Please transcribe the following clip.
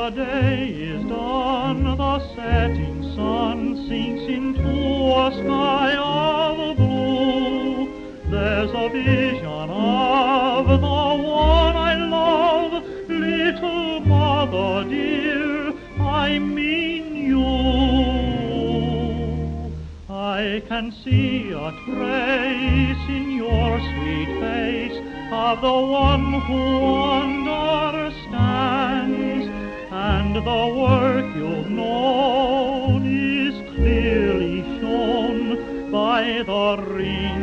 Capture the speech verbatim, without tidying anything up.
the day is done, the setting sun sinks into a sky of blue. There's a vision of the one I love, little mother dear, I mean you. I can see a trace in your sweet face of the one who understands, and the work you've known is clearly shown by the ring